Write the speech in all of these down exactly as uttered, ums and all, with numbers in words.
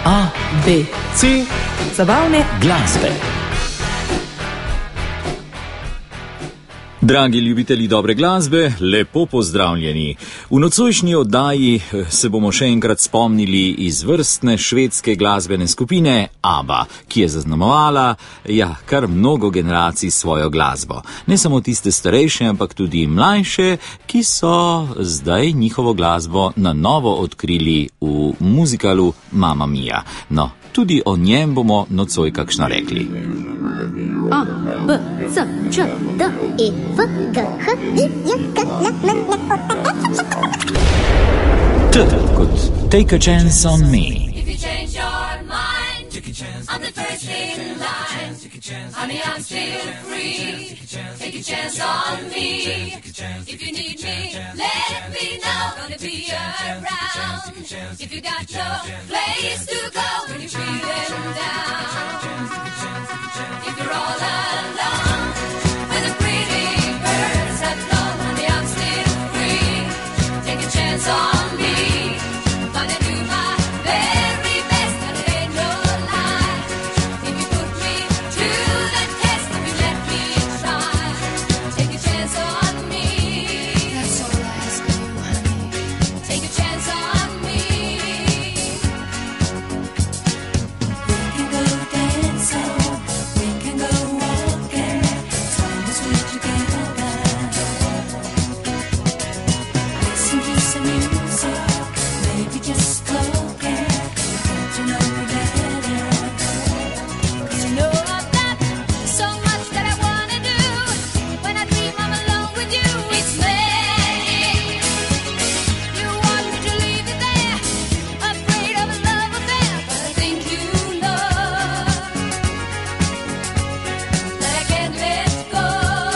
A, B, C. Zabavne glasbe. Dragi ljubitelji dobre glasbe, lepo pozdravljeni. V nocojšnji oddaji se bomo še enkrat spomnili izvrstne švedske glasbene skupine ABBA, ki je zaznamovala, ja, kar mnogo generacij svojo glasbo. Ne samo tiste starejše, ampak tudi mlajše, ki so zdaj njihovo glasbo na novo odkrili v muzikalu Mamma Mia. No, tudi o njem bomo nocoj kakšno rekli. A, B, C, Č, D, E, F, G, H, I, J, K, L, M, N, O, T kot Take a Chance on Me. If you change your mind, take a chance. I'm the first in line. Honey, I'm still free. Take a chance on me. If you need me, let me know. Gonna be around. If you got no place to go when you're feeling down. If you're all alone, when the pretty birds have flown, honey, I'm still free. Take a chance on me. Gonna do my very best, and it ain't no lie. If you put me to the test, if you let me try, take a chance on me. That's all I ask of you, honey. Take a chance on me. We can go dancing, we can go walking, as long as we're together. Listen to some music, maybe just talking, get to know me better. 'Cause you know I've got so much that I wanna do. When I dream I'm alone with you, it's magic. You want me to leave it there, afraid of a love affair, but I think you know that I can't let go.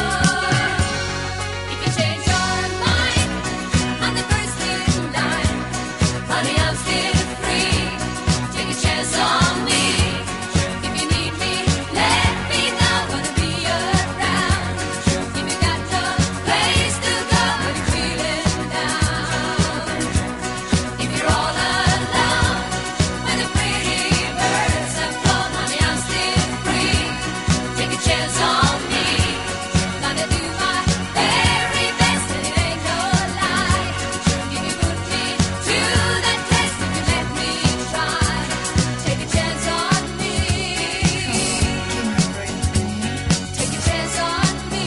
If you change your mind, I'm the first in line. Honey, I'm still free. Take a chance on me. If you need me, let me know. Gonna be around. If you got no place to go when you're feeling down. If you're all alone, when the pretty birds have flown, honey, I'm still free. Take a chance on me. Gonna do my very best, and it ain't no lie. If you put me to the test, if you let me try, take a chance on me. Take a chance on me.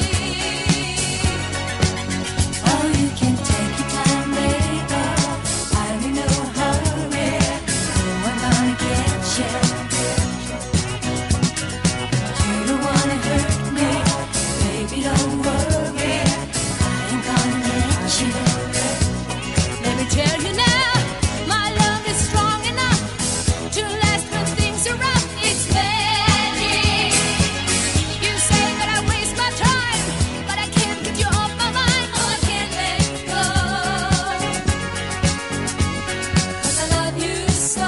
Oh, you can take your time, baby. I'm in no hurry. Oh, I'm gonna get you. You don't wanna hurt me, baby, don't worry. I ain't gonna let you. Let me tell you now, my love is strong enough to last when things are rough. It's magic. You say that I waste my time, but I can't get you off my mind. Oh, I can't let go. 'Cause I love you so.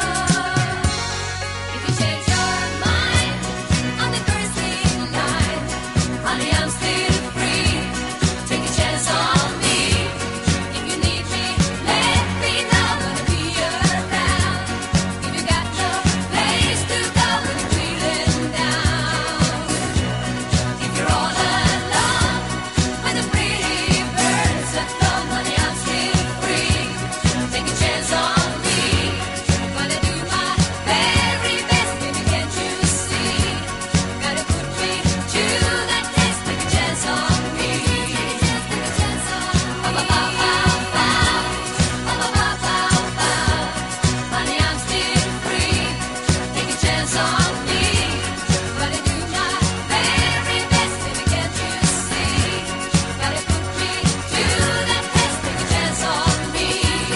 If you change your mind, I'm the first in line. Honey, I'm still free. Take a chance on me. If you need me, let me know. Gonna be around. If you got no place to go when you're feeling down. If you're all alone, when the pretty birds have flown, honey, I'm still free. Take a chance on me. Gonna do my very best, baby, can't you see? Gotta put me to the test. Take a chance on me. Take a chance on me. Honey, I'm still free. Take a chance on me. Gonna do my very best, baby, can't you see? Gotta put me to the test. Take a chance on me.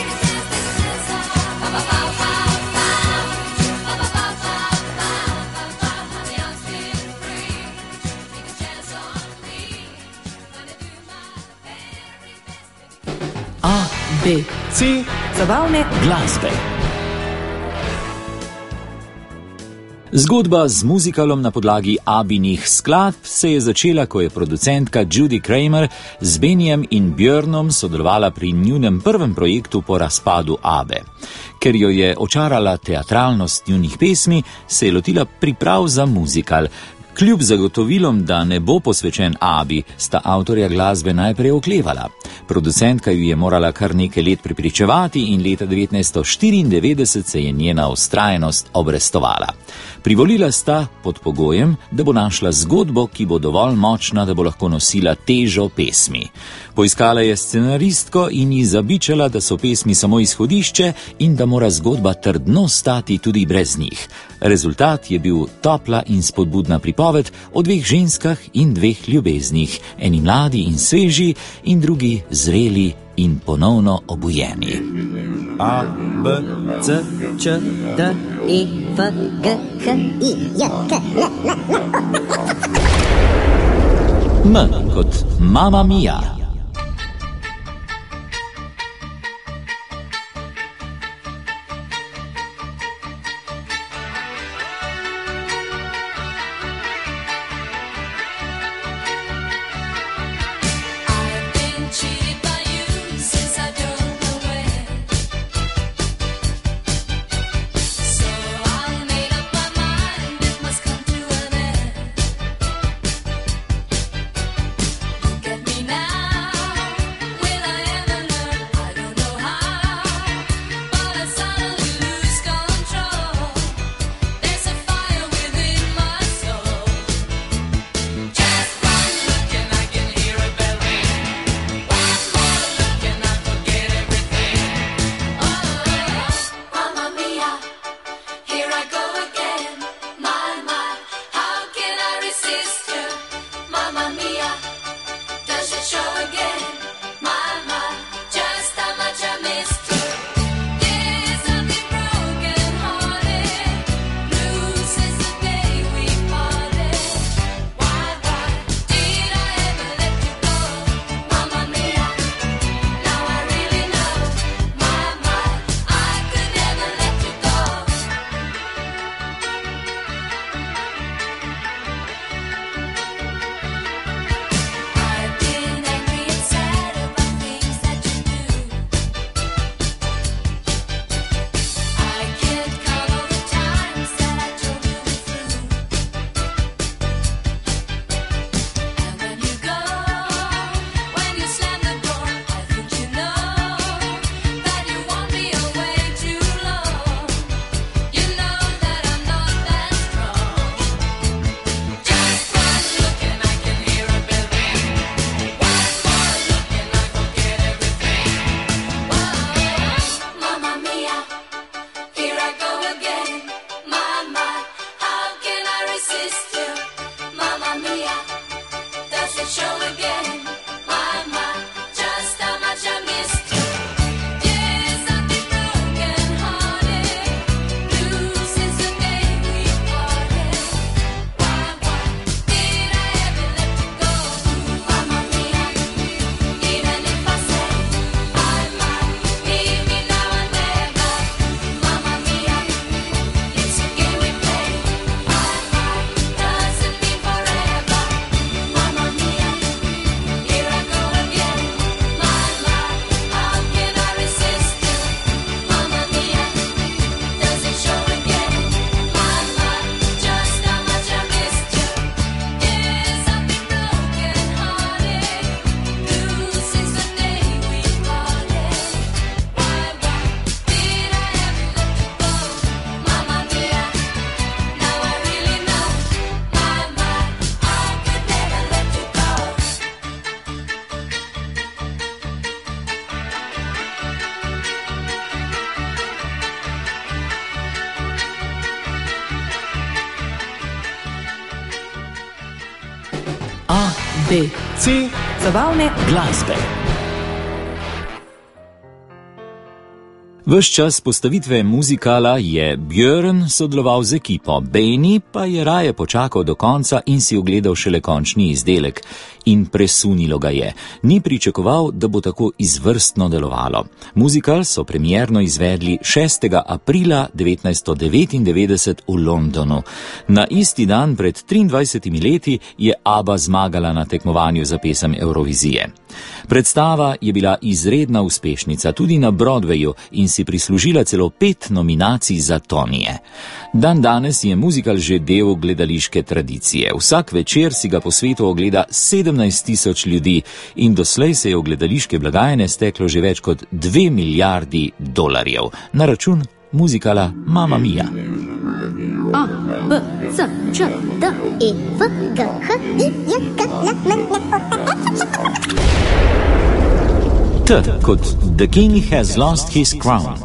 Honey, I'm still free. Take a chance on me. Gonna do my very best, baby. A, B, C. Zabavne Glasbe. Zgodba z muzikalom na podlagi Abbinih skladb se je začela, ko je producentka Judy Kramer z Benjem in Björnom sodelovala pri njunem prvem projektu po razpadu Abbe. Ker jo je očarala teatralnost njunih pesmi, se je lotila priprav za muzikal. Kljub zagotovilom, da ne bo posvečen Abi, sta avtorja glasbe najprej oklevala. Producentka ju je morala kar nekaj let prepričevati in leta devetnajststo štiriindevetdeset se je njena vztrajnost obrestovala. Privolila sta pod pogojem, da bo našla zgodbo, ki bo dovolj močna, da bo lahko nosila težo pesmi. Poiskala je scenaristko in ji zabičala, da so pesmi samo izhodišče in da mora zgodba trdno stati tudi brez njih. Rezultat je bil topla in spodbudna pripoved o dveh ženskah in dveh ljubeznih, eni mladi in sveži in drugi zreli in ponovno obujeni. A, B, C, Č, D, E, F, G, H, I, J, K, L, M, N, O. M kot Mamma Mia. A, B, C, zabavne glasbe. Ves čas postavitve muzikala je Björn sodeloval z ekipo, Benny pa je raje počakal do konca in si ogledal šele končni izdelek. In presunilo ga je. Ni pričakoval, da bo tako izvrstno delovalo. Muzikal so premierno izvedli šestega aprila devetnajststo devetindevetdeset v Londonu. Na isti dan pred triindvajsetimi leti je Abba zmagala na tekmovanju za pesem Evrovizije. Predstava je bila izredna uspešnica tudi na Broadwayu in si prislužila celo pet nominacij za Tonije. Dan danes je muzikal že del gledališke tradicije. Vsak večer si ga po svetu ogleda sedemnajst tisoč ljudi in doslej se je v gledališke blagajne steklo že več kot dve milijardi dolarjev na račun muzikala Mamma Mia. A, B, C, Č, D, E, F, G, H, I, J, K, L, M, N, O, P. T kot The King has lost his crown.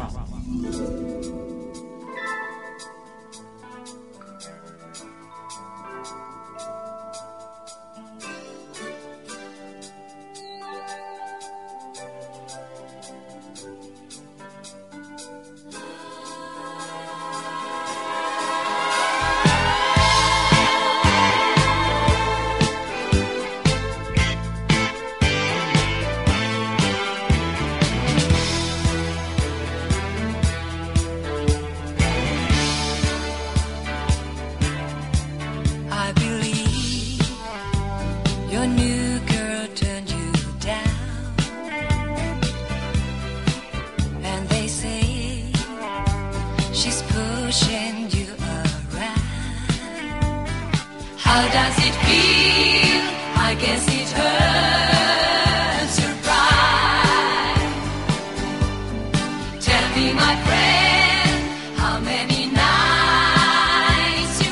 How does it feel? I guess it hurts your pride. Tell me, my friend, how many nights you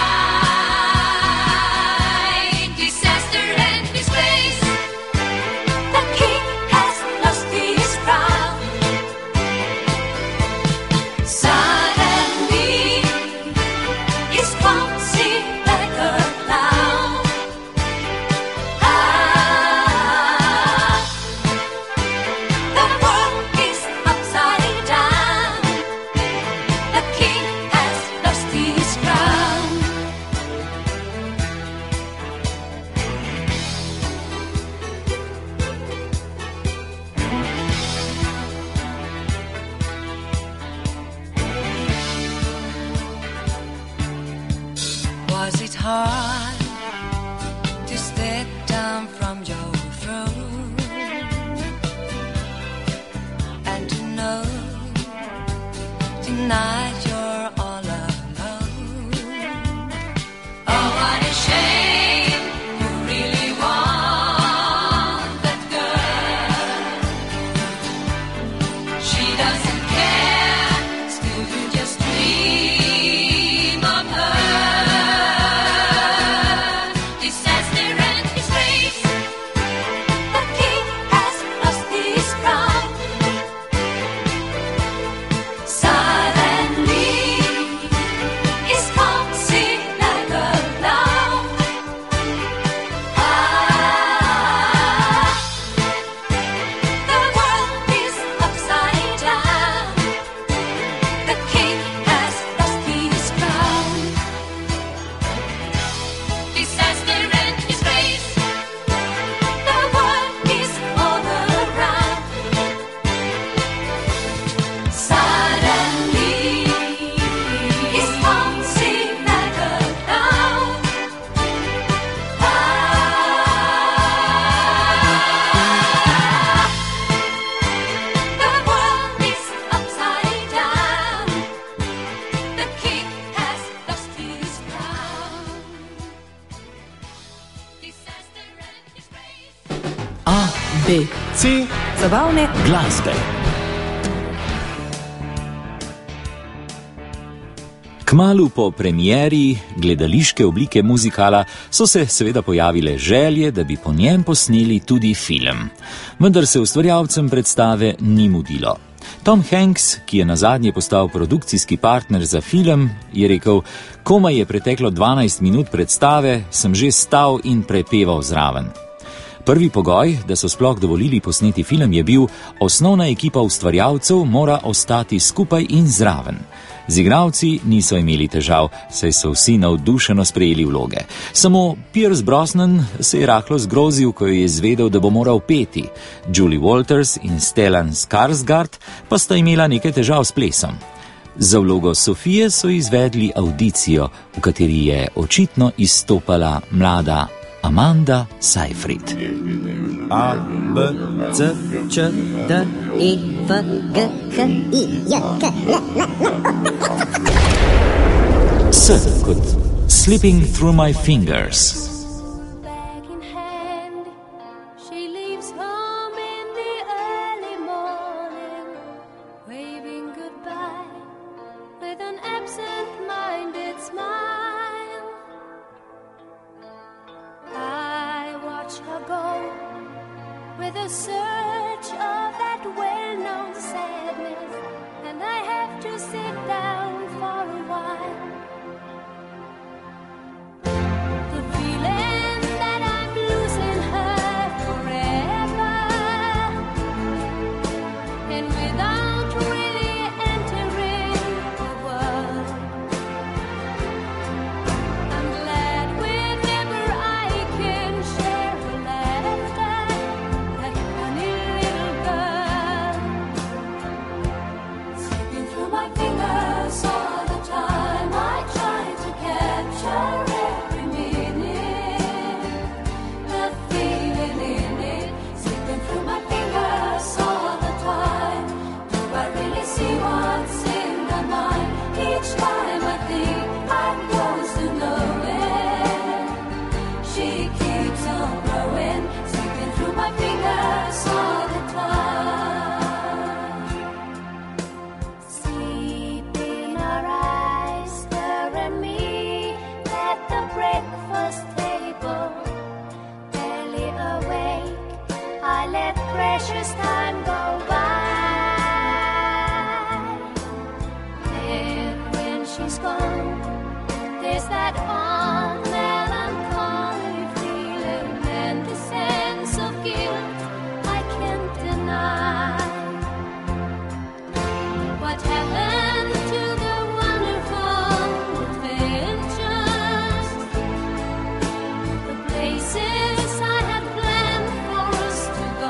cried? Disaster and disgrace. The king has lost his crown. Suddenly, his crown seemed like a clown. Ah, the world is upside down. The king has lost his crown. Was it hard to step down from your throne and to know tonight you're all alone? Oh, what a shame, you really want that girl. She doesn't care, still you just dream of her. Disaster and disgrace. The king has lost his crown. Suddenly, his crown seemed like a clown. Ah, the world is upside down. The king has lost his crown. Disaster and disgrace. The world is all around. Suddenly, his crown seemed like a clown. Ah, the world is upside down. The king has lost his crown. Disaster and disgrace. A, B. C. Zabavne Glasbe. Kmalu po premieri gledališke oblike muzikala so se seveda pojavile želje, da bi po njem posneli tudi film. Vendar se ustvarjalcem predstave ni mudilo. Tom Hanks, ki je nazadnje postal produkcijski partner za film, je rekel: "Komaj je preteklo dvanajst minut predstave, sem že stal in prepeval zraven." Prvi pogoj, da so sploh dovolili posneti film, je bil: osnovna ekipa ustvarjalcev mora ostati skupaj in zraven. Z igralci niso imeli težav, saj so vsi navdušeno sprejeli vloge. Samo Pierce Brosnan se je rahlo zgrozil, ko je izvedel, da bo moral peti. Julie Walters in Stellan Skarsgård pa sta imela nekaj težav s plesom. Za vlogo Sofije so izvedli avdicijo, v kateri je očitno izstopala mlada Amanda Seyfried. A, B, C, Č, D, E, F, G, H, I, J, K, L, M, N, O, P, S kot Slipping Through My Fingers. Bag in hand, she leaves home in the early morning, waving goodbye with an absent-minded smile. I watch her go with a surge of that well-known sadness, and I have to sit down for a while. The feeling that I'm losing her forever, and without really entering the world, I'm glad whenever I can share her laughter, that funny little girl. Slipping through my fingers all the time, I try to capture every minute, the feeling in it. Slipping through my fingers all the time. Do I really see what's in her mind? Each time I think I'm close to knowing, she keeps on growing. Slipping through my fingers all the time. Sleep in her eyes, stare at me at the breakfast table. Barely awake, I let precious time go by. Then when she's gone, there's that odd melancholy feeling and the sense of guilt I can't deny. What happened to the wonderful adventures, the places I had planned for us to go?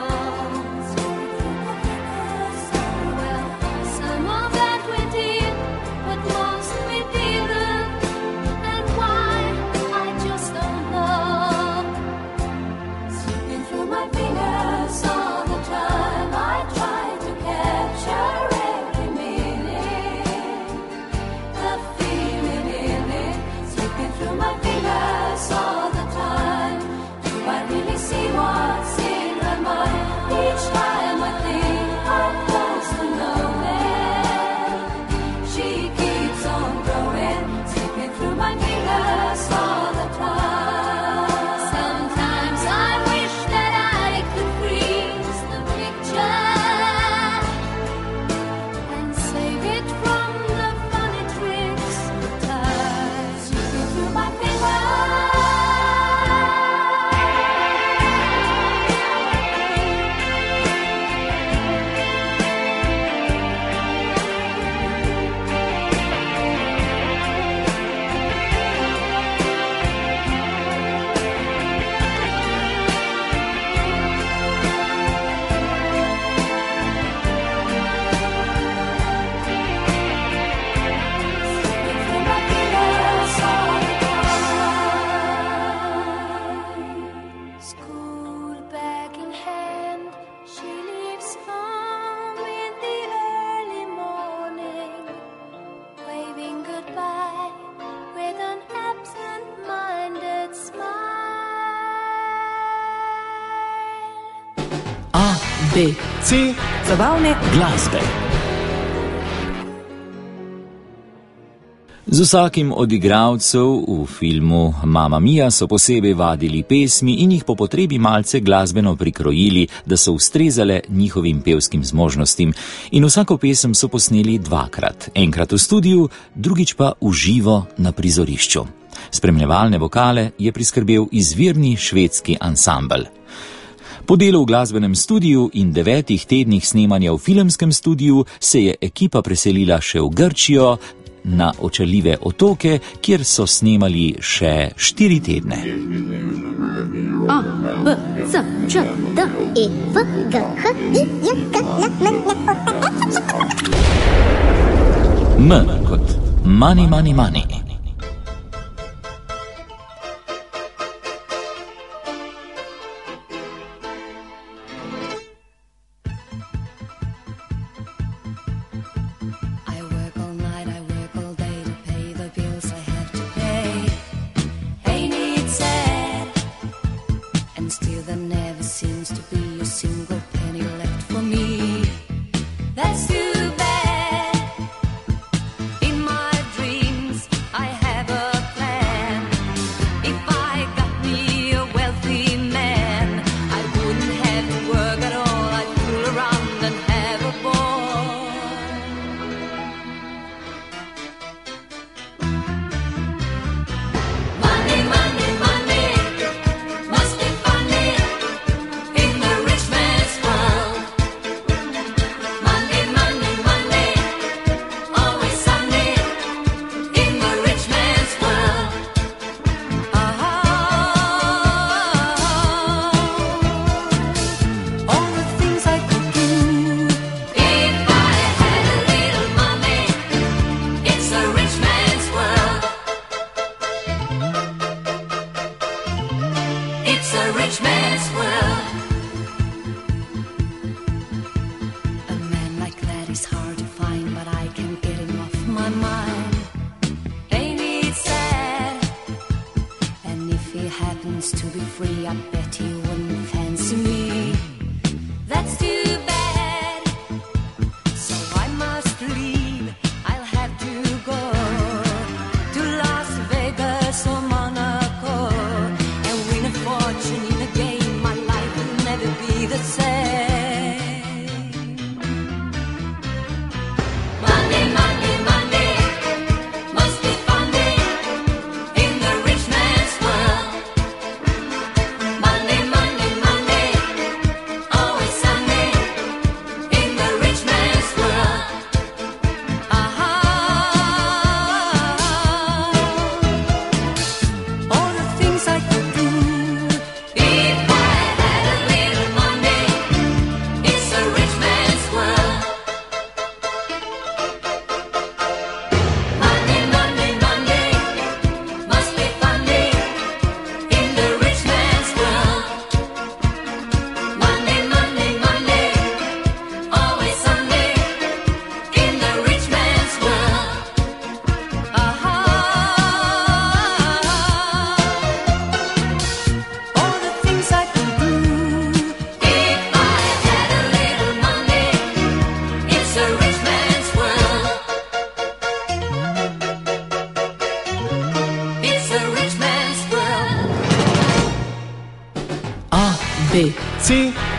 Well, some of that we did, but most we didn't. And why, I just don't know. Slipping through my fingers all the time, I try to capture every minute, the feeling in it. Slipping through my fingers all the time. Do I really see what's in her mind? Each time I think I'm close to knowing, she keeps on growing. Slipping through my fingers all the time. Sometimes I wish that I could freeze the picture and save it from the funny tricks of time. Slipping through my school bag in hand, she leaves home in the early morning, waving goodbye with an absent-minded smile. A, B, C, zabavne Glasbe. Z vsakim od igralcev v filmu Mamma Mia so posebej vadili pesmi in jih po potrebi malce glasbeno prikrojili, da so ustrezale njihovim pevskim zmožnostim. In vsako pesem so posneli dvakrat, enkrat v studiu, drugič pa v živo na prizorišču. Spremljevalne vokale je priskrbel izvirni švedski ansambel. Po delu v glasbenem studiu in devetih tednih snemanja v filmskem studiu se je ekipa preselila še v Grčijo, na očaljive otoke, kjer so snemali še štiri tedne. A, B, C, Č, D, E, F, G, H, I, J, K, L, M, N, O, P, M kot Money, Money, Money.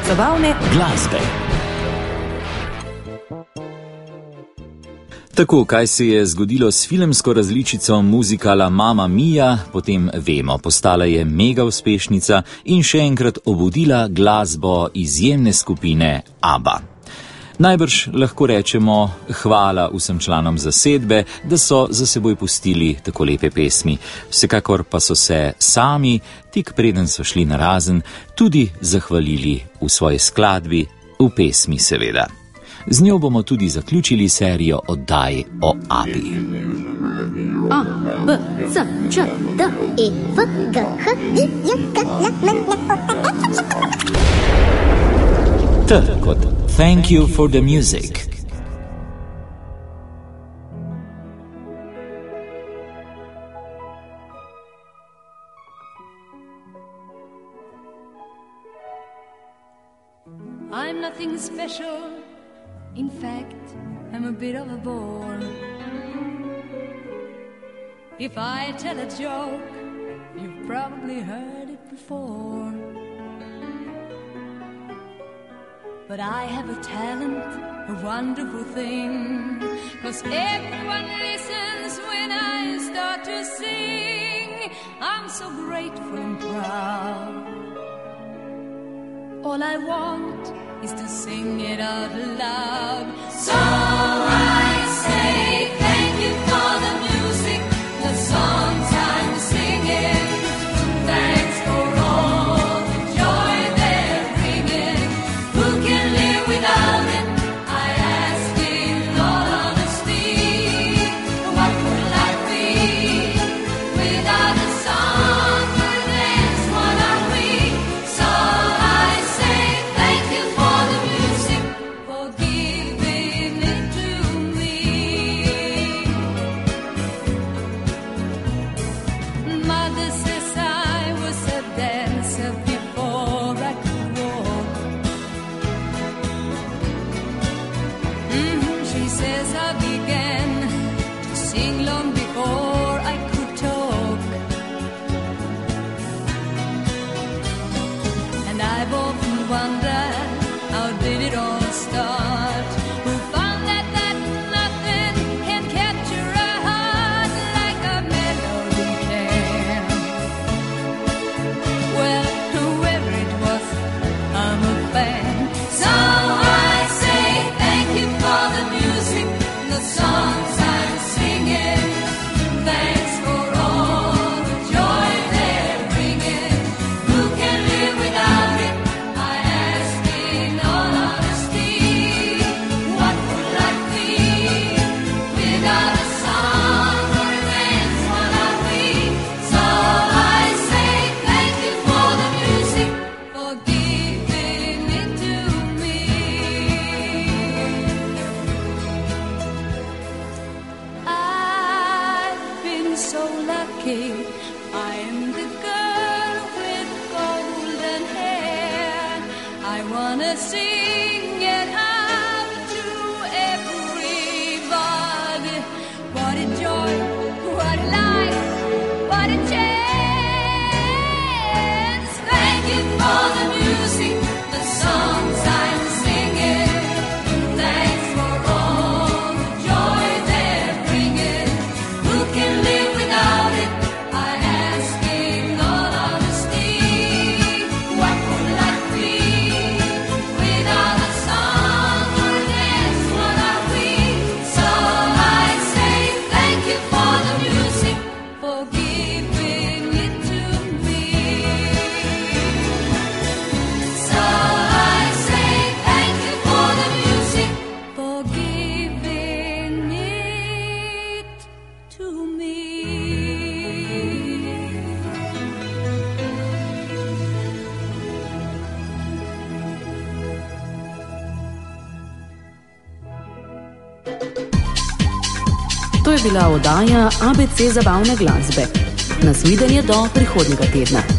zabavne glasbe. Tako, kaj se je zgodilo s filmsko različico muzikala Mamma Mia, potem vemo, postala je mega uspešnica in še enkrat obudila glasbo izjemne skupine ABBA. Najbrž lahko rečemo hvala vsem članom zasedbe, da so za seboj pustili tako lepe pesmi. Vsekakor pa so se sami, tik preden so šli na razen, tudi zahvalili v svoji skladbi, v pesmi seveda. Z njo bomo tudi zaključili serijo oddaj o ABBI. A, B, C, Č, D, E, F, G, H, I, J, K, L, M, N, O, P. T kot Thank you for the music. I'm nothing special. In fact, I'm a bit of a bore. If I tell a joke, you've probably heard it before. But I have a talent, a wonderful thing, 'cause everyone listens when I start to sing. I'm so grateful and proud. All I want is to sing it out loud. So I say thank you for the music, the songs I'm singing. Thanks for all the joy they're bringing. Who can live without it? I ask in all honesty. What would life be without a song? For that's what are we. So I say thank you for the music, for giving it to me. Mother says I was a dancer before I could walk. Mhm, she says I began to sing long before I could talk. And I've often wondered, how did it all start? Who found that that nothing can capture a heart like a melody can? Well, whoever it was, I'm a fan. So I say thank you for the music, the songs I'm singing. Thanks for all the joy they're bringing. Who can live without it? I ask in all honesty. What would life be without a song? For that's what are we. So I say thank you for the music, for giving it to me. I've been so lucky. I am the girl with golden hair. I wanna sing it out to everybody. What a joy, what a life, what a chance. Thank you for the music, the songs I'm singing. Thanks for all the joy they're bringing. Who can live without it? I ask in all honesty. What would life be without a song? For that's what are we. So I say thank you for the music, for giving it to me. So I say thank you for the music, for giving it to me. To je bila oddaja A B C zabavne glasbe. Nasvidenje do prihodnjega tedna.